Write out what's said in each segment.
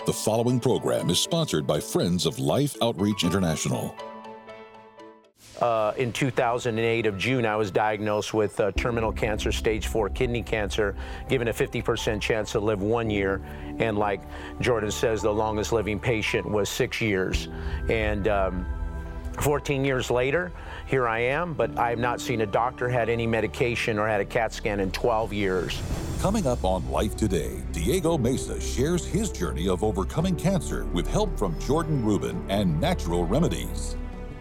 The following program is sponsored by Friends of Life Outreach International. In 2008 of June, I was diagnosed with terminal cancer, stage 4 kidney cancer, given a 50% chance to live 1 year. And like Jordan says, the longest living patient was 6 years. And 14 years later, here I am, but I have not seen a doctor, had any medication, or had a CAT scan in 12 years. Coming up on Life Today, Diego Mesa shares his journey of overcoming cancer with help from Jordan Rubin and natural remedies.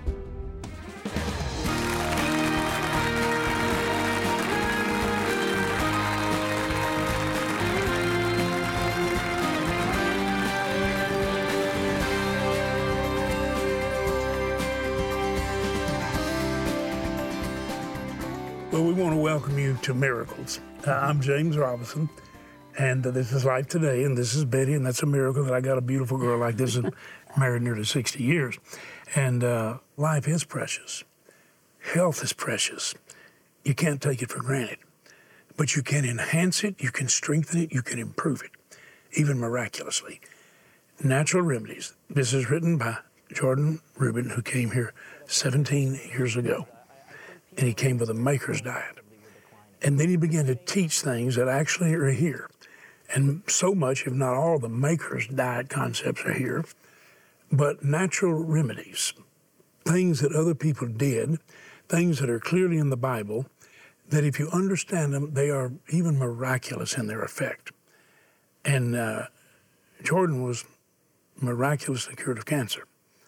Well, we want to welcome you to Miracles. I'm James Robinson, and this is Life Today, and this is Betty, and that's a miracle that I got a beautiful girl like this and married nearly 60 years. And life is precious. Health is precious. You can't take it for granted, but you can enhance it, you can strengthen it, you can improve it, even miraculously. Natural Remedies. This is written by Jordan Rubin, who came here 17 years ago. And he came with a maker's diet. And then he began to teach things that actually are here. And so much, if not all, the maker's diet concepts are here. But natural remedies, things that other people did, things that are clearly in the Bible, that if you understand them, they are even miraculous in their effect. And Jordan was miraculously cured of cancer.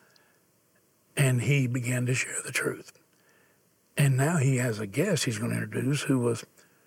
And he began to share the truth. And now he has a guest he's going to introduce who was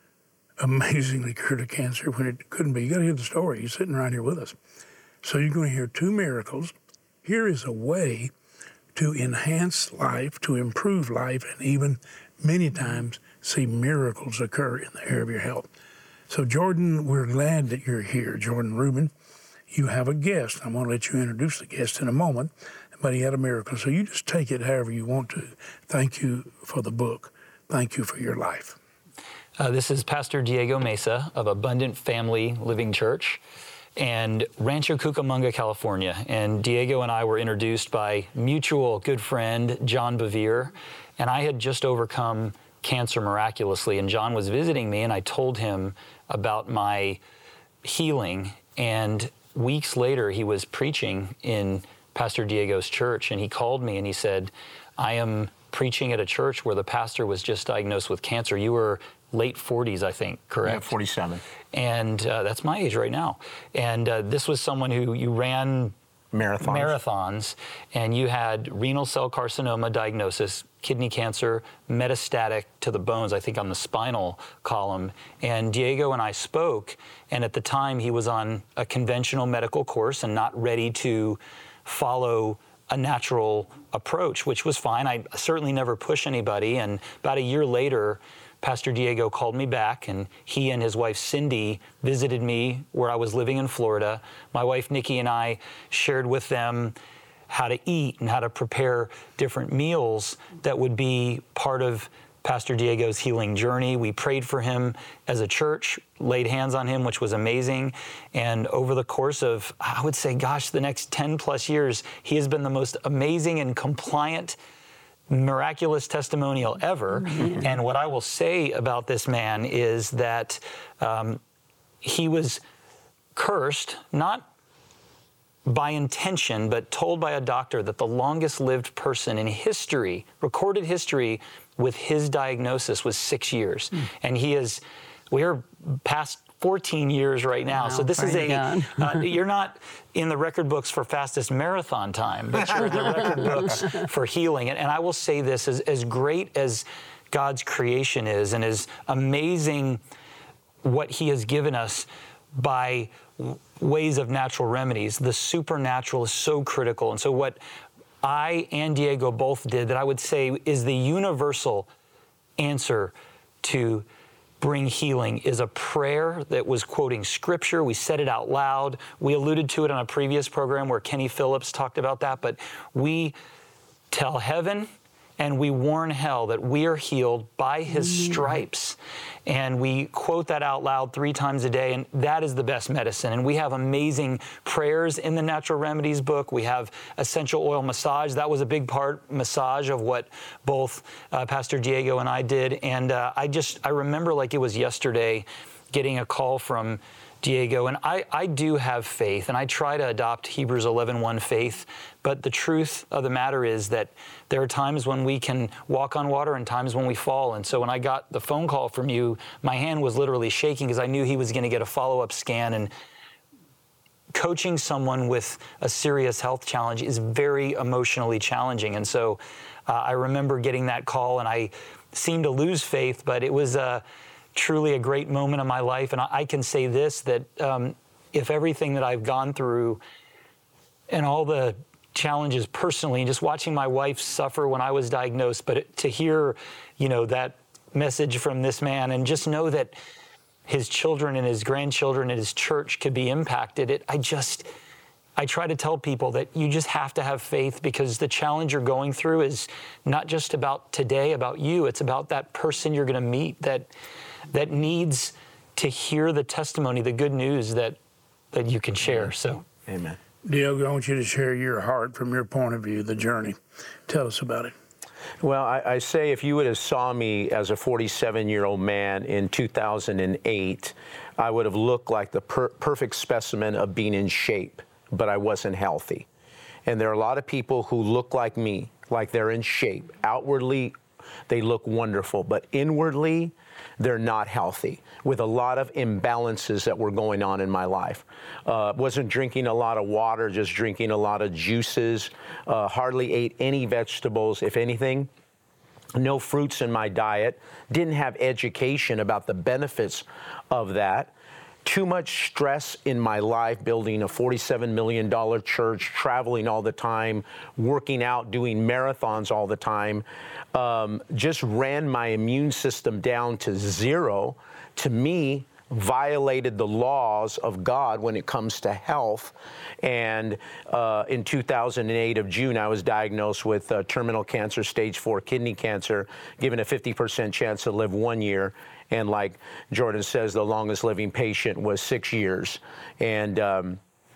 amazingly cured of cancer when it couldn't be. You got to hear the story. He's sitting right here with us. So you're going to hear two miracles. Here is a way to enhance life, to improve life, and even many times see miracles occur in the area of your health. So Jordan, we're glad that you're here. Jordan Rubin, you have a guest. I'm going to let you introduce the guest in a moment. But he had a miracle. So you just take it however you want to. Thank you for the book. Thank you for your life. This is Pastor Diego Mesa of Abundant Family Living Church and Rancho Cucamonga, California. And Diego and I were introduced by mutual good friend, John Bevere. And I had just overcome cancer miraculously. And John was visiting me, and I told him about my healing. And weeks later, he was preaching in Pastor Diego's church, and he called me and he said, I am preaching at a church where the pastor was just diagnosed with cancer. You were late 40s, I think, correct? Yeah, 47. And that's my age right now. And this was someone who you ran marathons, and you had renal cell carcinoma diagnosis, kidney cancer, metastatic to the bones, I think on the spinal column. And Diego and I spoke, and at the time he was on a conventional medical course and not ready to follow a natural approach, which was fine. I certainly never push anybody. And about a year later, Pastor Diego called me back, and he and his wife Cindy visited me where I was living in Florida. My wife Nikki and I shared with them how to eat and how to prepare different meals that would be part of Pastor Diego's healing journey. We prayed for him as a church, laid hands on him, which was amazing. And over the course of, I would say, the next 10 plus years, he has been the most amazing and compliant, miraculous testimonial ever. Mm-hmm. And what I will say about this man is that he was cursed, not by intention, but told by a doctor that the longest lived person in history, recorded history, with his diagnosis was 6 years. And we're past 14 years right now. Wow, so this is you're not in the record books for fastest marathon time, but you're in the record books for healing. And I will say this, as great as God's creation is, and as amazing what he has given us by ways of natural remedies, the supernatural is so critical. And so what I and Diego both did that I would say is the universal answer to bring healing is a prayer that was quoting scripture. We said it out loud. We alluded to it on a previous program where Kenny Phillips talked about that, but we tell heaven and we warn hell that we are healed by his stripes. And we quote that out loud 3 times a day, and that is the best medicine. And we have amazing prayers in the Natural Remedies book. We have essential oil massage. That was a big massage of what both Pastor Diego and I did. And I remember like it was yesterday getting a call from Diego, and I do have faith, and I try to adopt Hebrews 11:1 faith, but the truth of the matter is that there are times when we can walk on water and times when we fall. And so when I got the phone call from you, my hand was literally shaking because I knew he was going to get a follow-up scan. And coaching someone with a serious health challenge is very emotionally challenging. And so I remember getting that call, and I seemed to lose faith, but it was truly a great moment of my life. And I can say this, that if everything that I've gone through and all the challenges personally, and just watching my wife suffer when I was diagnosed, but to hear, that message from this man and just know that his children and his grandchildren and his church could be impacted, I try to tell people that you just have to have faith, because the challenge you're going through is not just about today, about you. It's about that person you're going to meet that needs to hear the testimony, the good news that you can share. So, amen. Diego, I want you to share your heart from your point of view, the journey. Tell us about it. Well, I say if you would have saw me as a 47-year-old man in 2008, I would have looked like the perfect specimen of being in shape, but I wasn't healthy. And there are a lot of people who look like me, like they're in shape. Outwardly, they look wonderful, but inwardly, they're not healthy, with a lot of imbalances that were going on in my life. Wasn't drinking a lot of water, just drinking a lot of juices, hardly ate any vegetables, if anything. No fruits in my diet. Didn't have education about the benefits of that. Too much stress in my life, building a $47 million church, traveling all the time, working out, doing marathons all the time, just ran my immune system down to zero. To me, violated the laws of God when it comes to health. And in 2008 of June, I was diagnosed with terminal cancer, stage 4 kidney cancer, given a 50% chance to live 1 year. And like Jordan says, the longest living patient was 6 years. And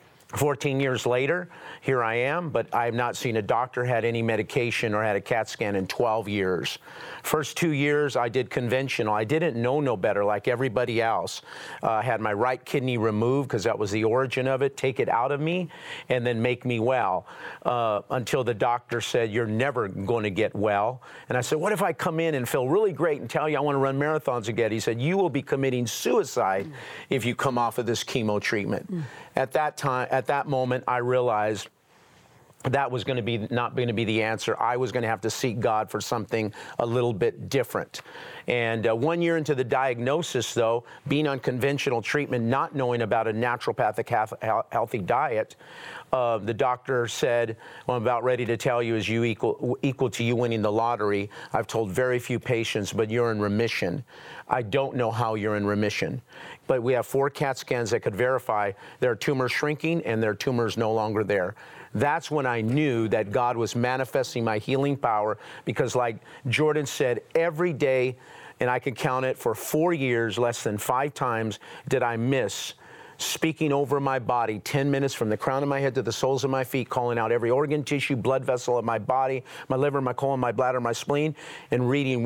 14 years later, here I am, but I have not seen a doctor, had any medication, or had a CAT scan in 12 years. First 2 years, I did conventional. I didn't know no better, like everybody else. I had my right kidney removed, because that was the origin of it, take it out of me, and then make me well, until the doctor said, you're never going to get well. And I said, what if I come in and feel really great and tell you I want to run marathons again? He said, you will be committing suicide if you come off of this chemo treatment. At that moment, I realized that was going to be not going to be the answer. I was going to have to seek God for something a little bit different. And 1 year into the diagnosis, though, being on conventional treatment, not knowing about a naturopathic healthy diet, the doctor said, what I'm about ready to tell you is you equal to you winning the lottery. I've told very few patients, but you're in remission. I don't know how you're in remission. But we have 4 CAT scans that could verify their tumors shrinking and their tumors no longer there. That's when I knew that God was manifesting my healing power, because like Jordan said, every day, and I could count it for 4 years, less than 5 times did I miss speaking over my body, 10 minutes from the crown of my head to the soles of my feet, calling out every organ, tissue, blood vessel of my body, my liver, my colon, my bladder, my spleen, and reading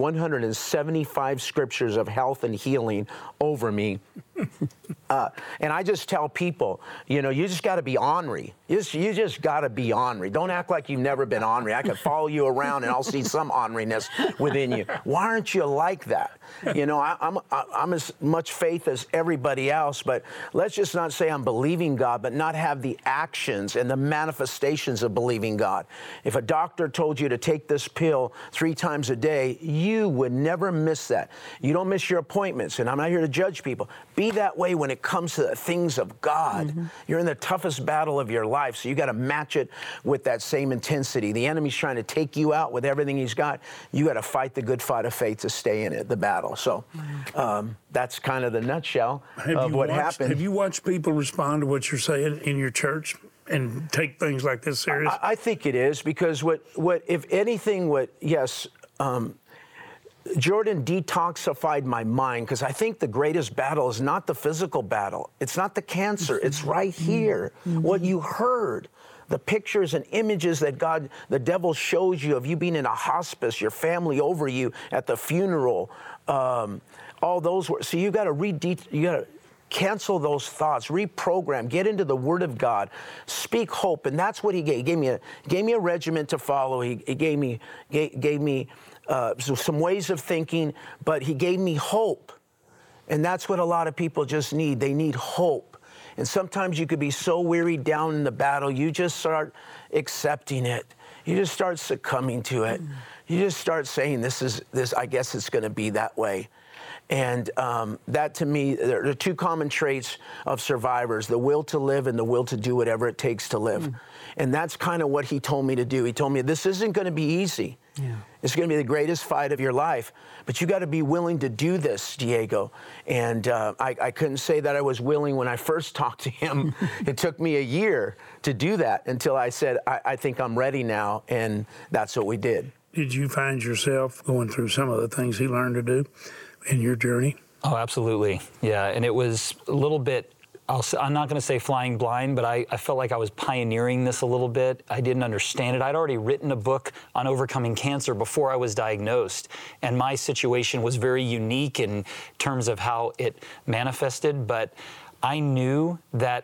175 scriptures of health and healing over me. And I just tell people, you just got to be ornery. You just got to be ornery. Don't act like you've never been ornery. I could follow you around and I'll see some orneriness within you. Why aren't you like that? I'm as much faith as everybody else, but let's just not say I'm believing God, but not have the actions and the manifestations of believing God. If a doctor told you to take this pill 3 times a day, you would never miss that. You don't miss your appointments, and I'm not here to judge people. Be that way when it comes to the things of God. Mm-hmm. You're in the toughest battle of your life, so you got to match it with that same intensity. The enemy's trying to take you out with everything he's got. You got to fight the good fight of faith to stay in it, the battle. So that's kind of the nutshell of what happened. Have you watched people respond to what you're saying in your church? and take things like this serious? I think it is, because what if anything, Jordan detoxified my mind, because I think the greatest battle is not the physical battle. It's not the cancer. It's right here. What you heard, the pictures and images that the devil shows you of you being in a hospice, your family over you at the funeral, all those were. So you got to cancel those thoughts, reprogram, get into the Word of God, speak hope, and that's what he gave. He gave me a regimen to follow. He gave me some ways of thinking, but he gave me hope, and that's what a lot of people just need. They need hope, and sometimes you could be so wearied down in the battle, you just start accepting it. You just start succumbing to it. You just start saying, "This. I guess it's going to be that way." And that, to me, there are two common traits of survivors: the will to live and the will to do whatever it takes to live. And that's kind of what he told me to do. He told me, this isn't going to be easy. Yeah. It's going to be the greatest fight of your life, but you got to be willing to do this, Diego. And I couldn't say that I was willing when I first talked to him. It took me a year to do that until I said, I think I'm ready now, and that's what we did. Did you find yourself going through some of the things he learned to do in your journey? Oh, absolutely. Yeah, and it was a little bit, I'm not going to say flying blind, but I felt like I was pioneering this a little bit. I didn't understand it. I'd already written a book on overcoming cancer before I was diagnosed, and my situation was very unique in terms of how it manifested, but I knew that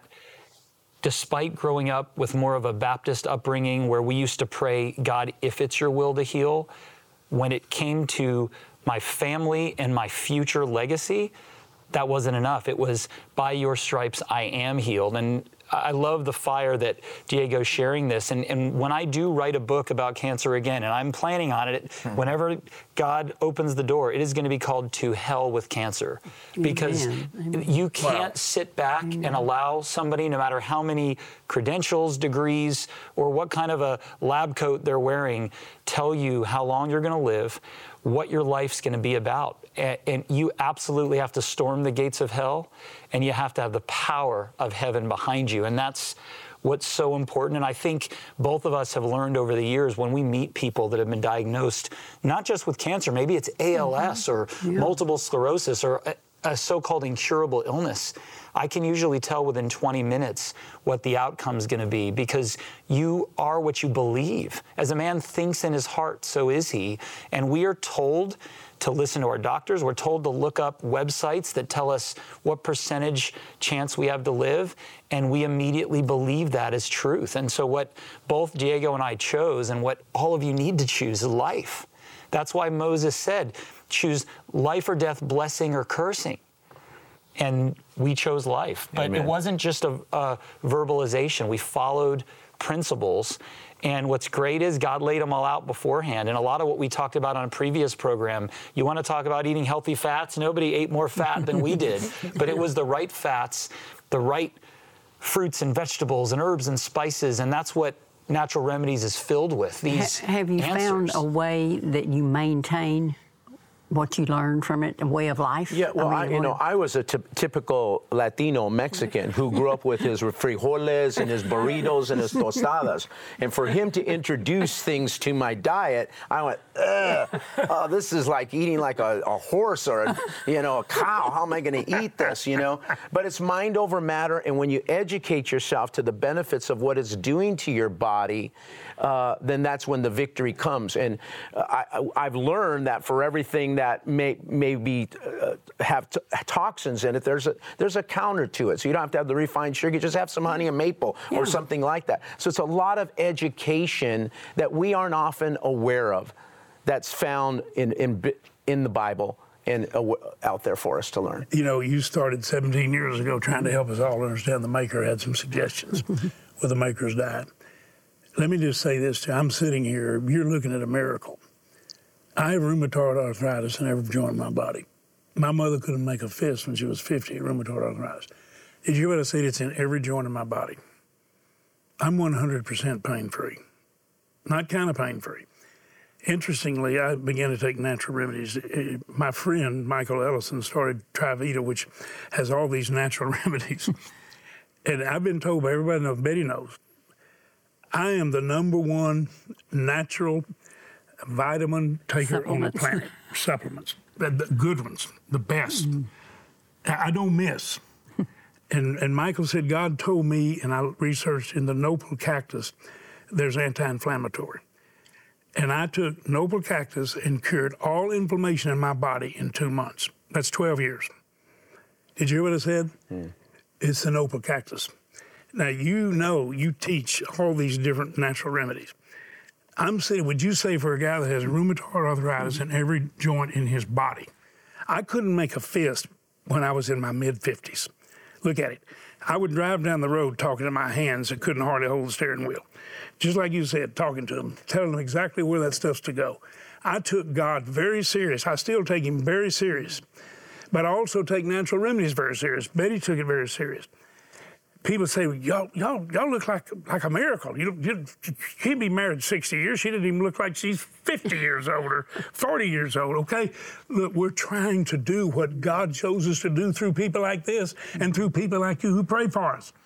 despite growing up with more of a Baptist upbringing where we used to pray, God, if it's your will to heal, when it came to my family and my future legacy, that wasn't enough. It was, by your stripes, I am healed. And I love the fire that Diego's sharing this. And when I do write a book about cancer again, and I'm planning on it, whenever God opens the door, it is going to be called To Hell with Cancer. Because you can't sit back and allow somebody, no matter how many credentials, degrees, or what kind of a lab coat they're wearing, tell you how long you're going to live, what your life's going to be about. And you absolutely have to storm the gates of hell, and you have to have the power of heaven behind you. And that's what's so important. And I think both of us have learned over the years, when we meet people that have been diagnosed, not just with cancer, maybe it's ALS or multiple sclerosis or a so-called incurable illness, I can usually tell within 20 minutes what the outcome is going to be, because you are what you believe. As a man thinks in his heart, so is he. And we are told to listen to our doctors. We're told to look up websites that tell us what percentage chance we have to live, and we immediately believe that as truth. And so what both Diego and I chose, and what all of you need to choose, is life. That's why Moses said, choose life or death, blessing or cursing. And we chose life. But Amen. It wasn't just a verbalization. We followed principles. And what's great is God laid them all out beforehand. And a lot of what we talked about on a previous program, you want to talk about eating healthy fats? Nobody ate more fat than we did. But it was the right fats, the right fruits and vegetables and herbs and spices. And that's what Natural Remedies is filled with, these Have you answers. Found a way that you maintain what you learned from it, a way of life? Yeah, well, I was a typical Latino Mexican who grew up with his frijoles and his burritos and his tostadas. And for him to introduce things to my diet, I went, ugh, oh, this is like eating like a horse or a cow. How am I going to eat this, But it's mind over matter, and when you educate yourself to the benefits of what it's doing to your body, then that's when the victory comes. And I've learned that for everything that may have toxins in it, there's a counter to it. So you don't have to have the refined sugar. You just have some honey and maple or something like that. So it's a lot of education that we aren't often aware of, that's found in the Bible and out there for us to learn. You started 17 years ago trying to help us all understand the Maker. Had some suggestions with the Maker's diet. Let me just say this to you. I'm sitting here, you're looking at a miracle. I have rheumatoid arthritis in every joint in my body. My mother couldn't make a fist when she was 50, rheumatoid arthritis. Did you ever say it's in every joint in my body? I'm 100% pain-free. Not kind of pain-free. Interestingly, I began to take natural remedies. My friend, Michael Ellison, started Trivita, which has all these natural remedies. And I've been told by everybody knows, Betty knows, I am the #1 natural vitamin taker on the planet. Supplements. The good ones, the best. I don't miss. And Michael said, God told me, and I researched in the Nopal cactus, there's anti-inflammatory. And I took Nopal cactus and cured all inflammation in my body in 2 months. That's 12 years. Did you hear what I said? It's the Nopal cactus. Now, you teach all these different natural remedies. I'm saying, would you say for a guy that has rheumatoid arthritis in every joint in his body, I couldn't make a fist when I was in my mid-50s. Look at it. I would drive down the road talking to my hands that couldn't hardly hold the steering wheel. Just like you said, talking to them, telling them exactly where that stuff's to go. I took God very serious. I still take him very serious. But I also take natural remedies very serious. Betty took it very serious. People say, y'all look like a miracle. She'd be married 60 years. She doesn't even look like she's 50 years old or 40 years old, okay? Look, we're trying to do what God chose us to do through people like this and through people like you who pray for us.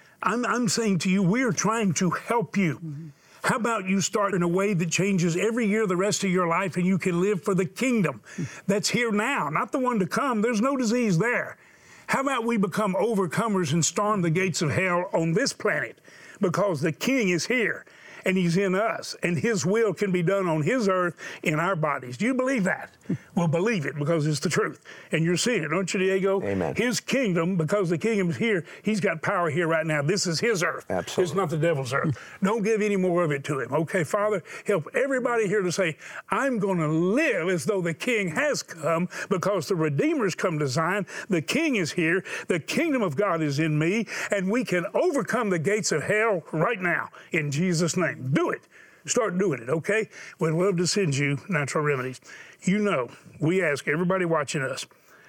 I'm saying to you, we're trying to help you. How about you start in a way that changes every year the rest of your life and you can live for the kingdom that's here now, not the one to come. There's no disease there. How about we become overcomers and storm the gates of hell on this planet because the King is here and he's in us and his will can be done on his earth in our bodies. Do you believe that? Well, believe it because it's the truth. And you're seeing it, don't you, Diego? Amen. His kingdom, because the kingdom's here, he's got power here right now. This is his earth. Absolutely. It's not the devil's earth. Don't give any more of it to him. Okay, Father, help everybody here to say, I'm going to live as though the King has come because the Redeemer's come to Zion. The King is here. The kingdom of God is in me, and we can overcome the gates of hell right now in Jesus' name. Do it. Start doing it, okay? We'd love to send you natural remedies. You know, we ask everybody watching us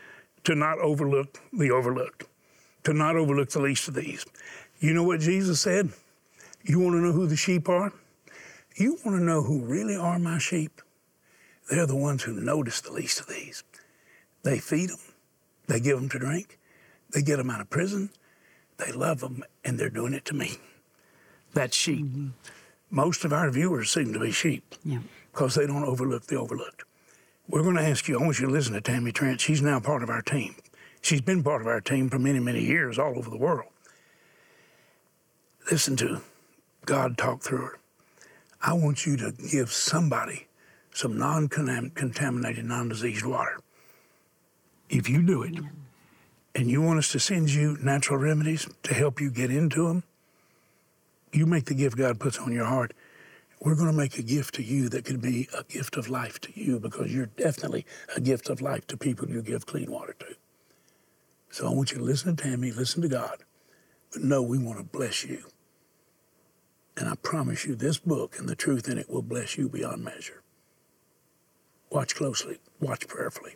to not overlook the overlooked, to not overlook the least of these. You know what Jesus said? You want to know who the sheep are? You want to know who really are my sheep? They're the ones who notice the least of these. They feed them. They give them to drink. They get them out of prison. They love them, and they're doing it to me. That's sheep. Most of our viewers seem to be sheep because they don't overlook the overlooked. We're going to ask you, I want you to listen to Tammy Trent. She's now part of our team. She's been part of our team for many, many years all over the world. Listen to God talk through her. I want you to give somebody some non-contaminated, non-diseased water. If you do it, and you want us to send you natural remedies to help you get into them, you make the gift God puts on your heart. We're going to make a gift to you that could be a gift of life to you because you're definitely a gift of life to people you give clean water to. So I want you to listen to Tammy, listen to God, but know we want to bless you. And I promise you this book and the truth in it will bless you beyond measure. Watch closely, watch prayerfully.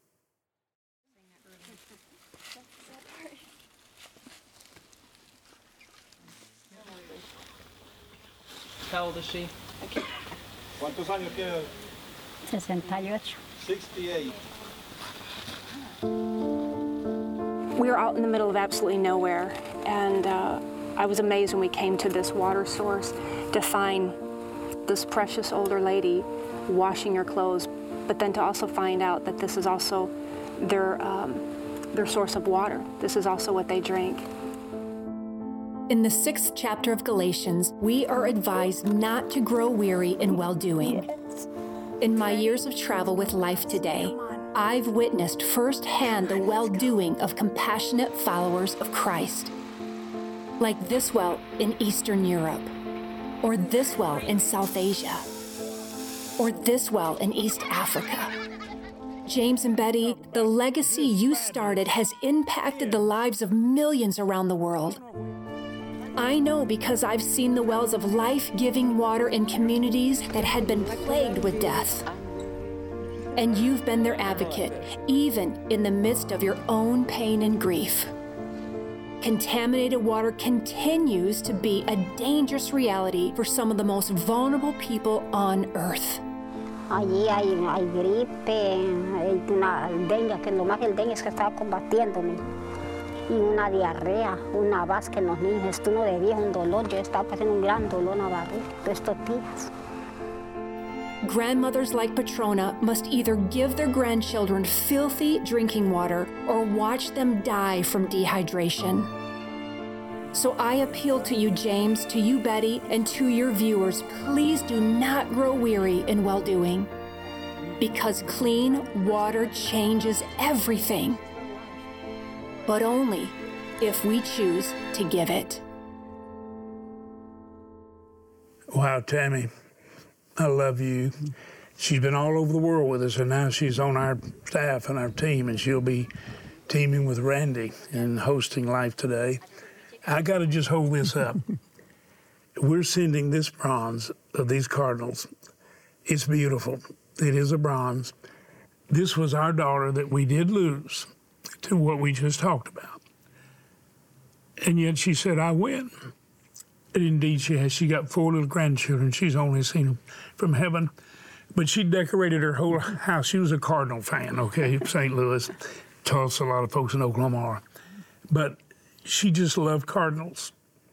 How old is she? ¿Cuántos años tiene? 68. 68. We were out in the middle of absolutely nowhere, and I was amazed when we came to this water source to find this precious older lady washing her clothes, but then to also find out that this is also their source of water. This is also what they drink. In the 6th chapter of Galatians, we are advised not to grow weary in well-doing. In my years of travel with Life Today, I've witnessed firsthand the well-doing of compassionate followers of Christ. Like this well in Eastern Europe, or this well in South Asia, or this well in East Africa. James and Betty, the legacy you started has impacted the lives of millions around the world. I know because I've seen the wells of life-giving water in communities that had been plagued with death. And you've been their advocate, even in the midst of your own pain and grief. Contaminated water continues to be a dangerous reality for some of the most vulnerable people on earth. Allí hay gripe, hay una dengue, que lo más el dengue es que estaba combatiéndome. y una diarrea, una vasca en los niños. Esto no de viejo, un dolor. Yo estaba pasando un gran dolor en la barriga todos estos días. Grandmothers like Petrona must either give their grandchildren filthy drinking water or watch them die from dehydration. So I appeal to you, James, to you, Betty, and to your viewers, please do not grow weary in well-doing, because clean water changes everything, but only if we choose to give it. Wow, Tammy, I love you. She's been all over the world with us, and now she's on our staff and our team, and she'll be teaming with Randy and hosting Life Today. I got to just hold this up. We're sending this bronze of these cardinals. It's beautiful. It is a bronze. This was our daughter that we did lose to what we just talked about. And yet she said, I win. And indeed she has. She got 4 little grandchildren. She's only seen them from heaven. But she decorated her whole house. She was a Cardinal fan, okay, St. Louis, Tulsa, a lot of folks in Oklahoma are. But she just loved cardinals.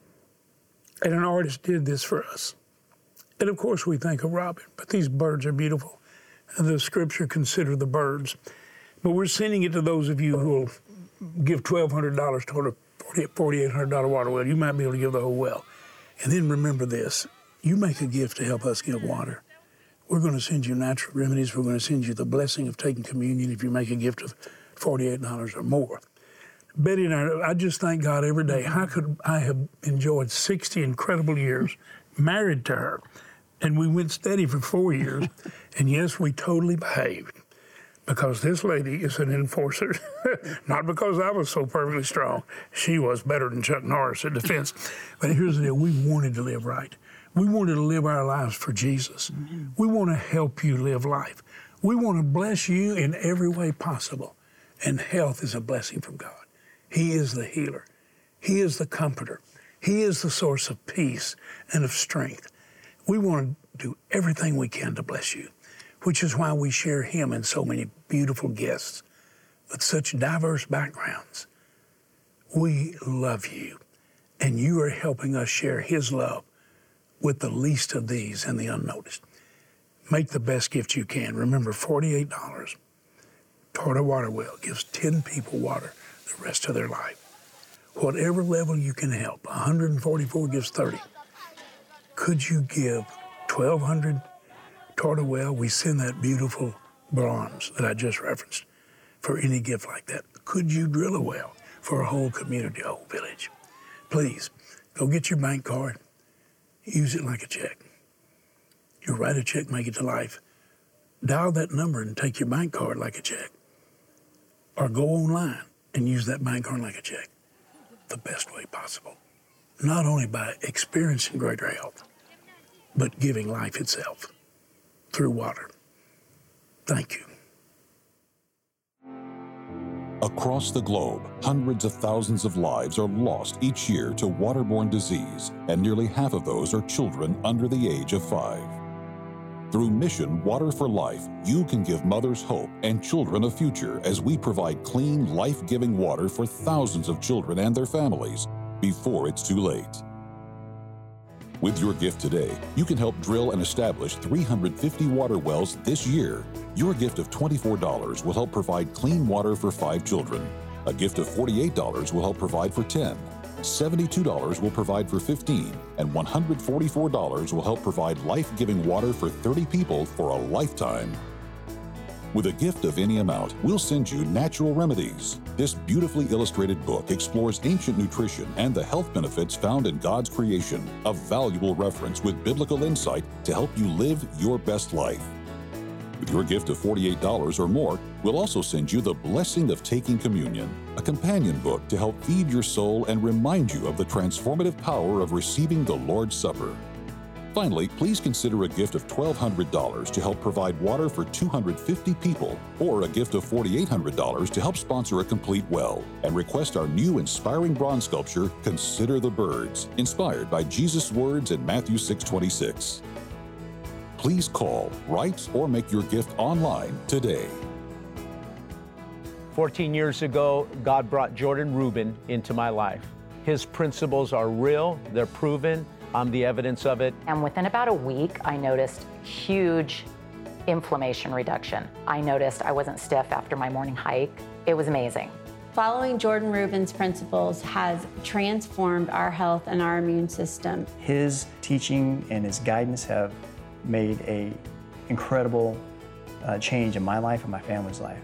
And an artist did this for us. And of course we think of Robin, but these birds are beautiful. The scripture, consider the birds. But we're sending it to those of you who will give $1,200 toward a $4,800 water well. You might be able to give the whole well. And then remember this, you make a gift to help us give water. We're going to send you natural remedies. We're going to send you the blessing of taking communion if you make a gift of $48 or more. Betty and I just thank God every day. How could I have enjoyed 60 incredible years married to her? And we went steady for 4 years. And yes, we totally behaved because this lady is an enforcer. Not because I was so perfectly strong. She was better than Chuck Norris at defense. But here's the deal. We wanted to live right. We wanted to live our lives for Jesus. We want to help you live life. We want to bless you in every way possible. And health is a blessing from God. He is the healer. He is the comforter. He is the source of peace and of strength. We want to do everything we can to bless you, which is why we share him in so many beautiful guests with such diverse backgrounds. We love you, and you are helping us share his love with the least of these and the unnoticed. Make the best gift you can. Remember, $48 toward a water well gives 10 people water the rest of their life. Whatever level you can help, 144 gives 30. Could you give $1,200 toward a well? We send that beautiful bronze that I just referenced for any gift like that. Could you drill a well for a whole community, a whole village? Please, go get your bank card. Use it like a check. You write a check, make it to Life. Dial that number and take your bank card like a check. Or go online and use that bank card like a check. The best way possible. Not only by experiencing greater health, but giving life itself through water. Thank you. Across the globe, hundreds of thousands of lives are lost each year to waterborne disease, and nearly half of those are children under the age of 5. Through Mission Water for Life, you can give mothers hope and children a future as we provide clean, life-giving water for thousands of children and their families before it's too late. With your gift today, you can help drill and establish 350 water wells this year. Your gift of $24 will help provide clean water for 5 children. A gift of $48 will help provide for 10. $72 will provide for 15, and $144 will help provide life-giving water for 30 people for a lifetime. With a gift of any amount, we'll send you Natural Remedies. This beautifully illustrated book explores ancient nutrition and the health benefits found in God's creation, a valuable reference with biblical insight to help you live your best life. With your gift of $48 or more, we'll also send you The Blessing of Taking Communion, a companion book to help feed your soul and remind you of the transformative power of receiving the Lord's Supper. Finally, please consider a gift of $1,200 to help provide water for 250 people, or a gift of $4,800 to help sponsor a complete well, and request our new inspiring bronze sculpture, Consider the Birds, inspired by Jesus' words in Matthew 6:26. Please call, write, or make your gift online today. 14 years ago, God brought Jordan Rubin into my life. His principles are real, they're proven, I'm the evidence of it. And within about a week, I noticed huge inflammation reduction. I noticed I wasn't stiff after my morning hike. It was amazing. Following Jordan Rubin's principles has transformed our health and our immune system. His teaching and his guidance have made an incredible change in my life and my family's life.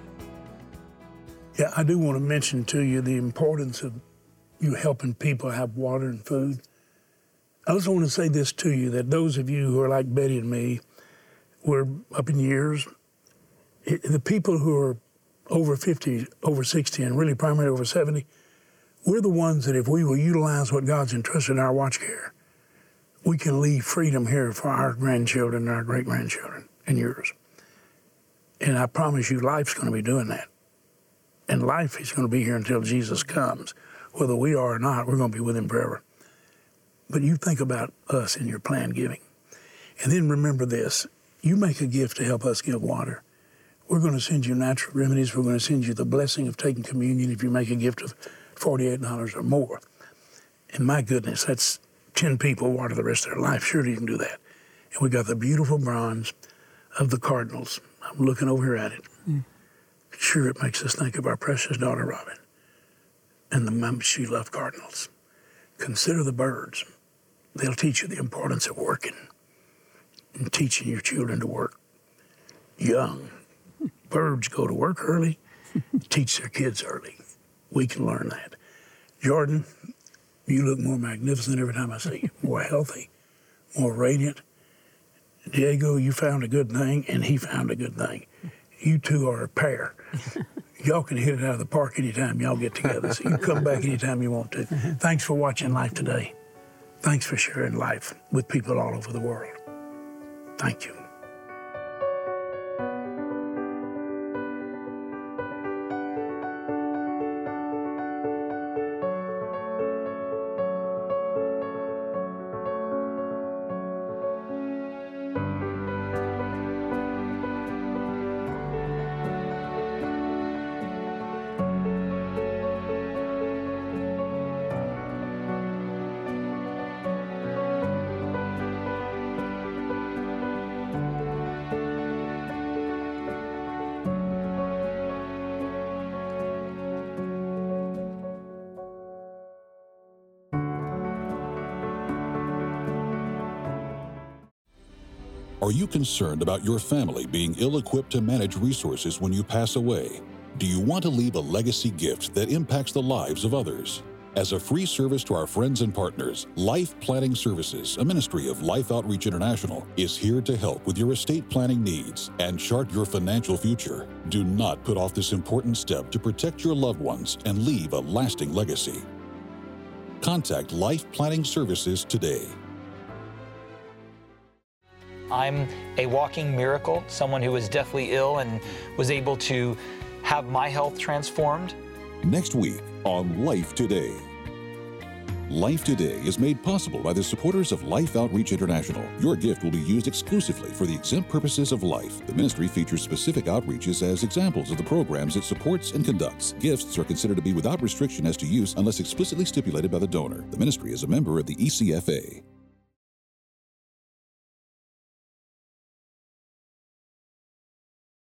Yeah, I do want to mention to you the importance of you helping people have water and food. I also want to say this to you, that those of you who are like Betty and me, we're up in years, the people who are over 50, over 60, and really primarily over 70, we're the ones that if we will utilize what God's entrusted in our watch care, we can leave freedom here for our grandchildren and our great-grandchildren and yours. And I promise you, life's going to be doing that. And life is going to be here until Jesus comes. Whether we are or not, we're going to be with him forever. But you think about us in your planned giving. And then remember this, you make a gift to help us give water. We're going to send you natural remedies. We're going to send you the blessing of taking communion if you make a gift of $48 or more. And my goodness, that's 10 people water the rest of their life. Surely you can do that. And we got the beautiful bronze of the Cardinals. I'm looking over here at it. Sure, it makes us think of our precious daughter, Robin, and the mom she loved cardinals. Consider the birds. They'll teach you the importance of working and teaching your children to work young. Birds go to work early, teach their kids early. We can learn that. Jordan, you look more magnificent every time I see you, more healthy, more radiant. Diego, you found a good thing, and he found a good thing. You two are a pair. Y'all can hit it out of the park anytime y'all get together, so you can come back anytime you want to. Thanks for watching Life Today. Thanks for sharing life with people all over the world. Thank you. Are you concerned about your family being ill-equipped to manage resources when you pass away? Do you want to leave a legacy gift that impacts the lives of others? As a free service to our friends and partners, Life Planning Services, a ministry of Life Outreach International, is here to help with your estate planning needs and chart your financial future. Do not put off this important step to protect your loved ones and leave a lasting legacy. Contact Life Planning Services today. I'm a walking miracle, someone who was deathly ill and was able to have my health transformed. Next week on Life Today. Life Today is made possible by the supporters of Life Outreach International. Your gift will be used exclusively for the exempt purposes of life. The ministry features specific outreaches as examples of the programs it supports and conducts. Gifts are considered to be without restriction as to use unless explicitly stipulated by the donor. The ministry is a member of the ECFA.